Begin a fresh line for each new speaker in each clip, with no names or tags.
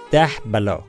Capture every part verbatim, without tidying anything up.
ده بلا.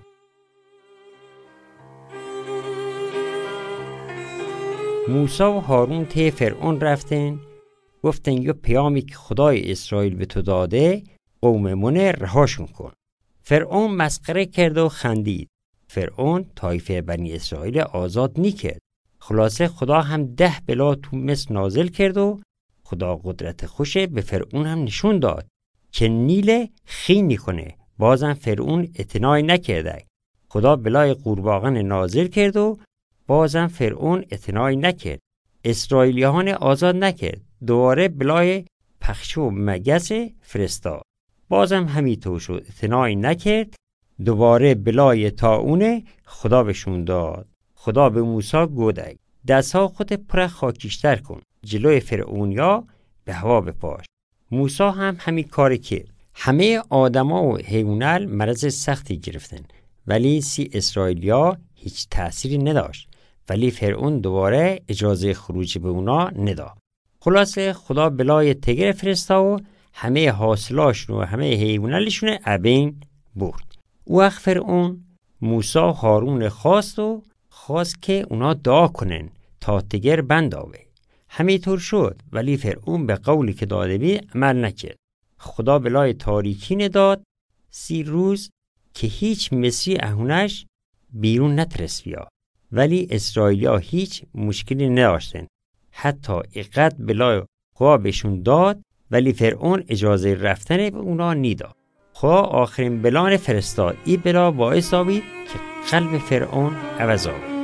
موسی و هارون ته فرعون رفتن، گفتن یه پیامی که خدای اسرائیل به تو داده قوممون رهاشون کن. فرعون مسخره کرد و خندید. فرعون طایفه بنی اسرائیل آزاد نکرد. خلاصه خدا هم ده بلا تو مصر نازل کرد و خدا قدرت خوشه به فرعون هم نشون داد که نیل خینی کنه. بازم فرعون اعتنای نکرده. خدا بلای قورباغه نازل کرد و بازم فرعون اعتنای نکرد. اسرائیلیان آزاد نکرد. دوباره بلای پخش و مگس فرستاد. بازم همینطور شد. اعتنای نکرد. دوباره بلای طاعون خدا بهشون داد. خدا به موسی گفت دستها خود پر خاکیشتر کن، جلوی فرعونیا به هوا بپاش. موسی هم همین کار کرد. همه آدما و حیوانات مرض سختی گرفتن، ولی سی اسرائیلیا هیچ تأثیری نداشت. ولی فرعون دوباره اجازه خروج به اونا نداد. خلاصه خدا بلای تگر فرستاد و همه حاصلاشون و همه حیواناتشون ابین برد. او وقت فرعون موسی و هارون خواست و خواست که اونا دعا کنن تا تگر بند آوه. همینطور شد، ولی فرعون به قولی که داده بی عمل نکرد. خدا بلای تاریکی نداد سی روز که هیچ مصری اهونش بیرون نترس بیا. ولی اسرائیلیا هیچ مشکلی نداشتن. حتی اقد بلای خدا بهشون داد، ولی فرعون اجازه رفتن به اونا نداد. خدا آخرین بلان فرستاد. این بلا باعث آوید که قلب فرعون عوض آورد.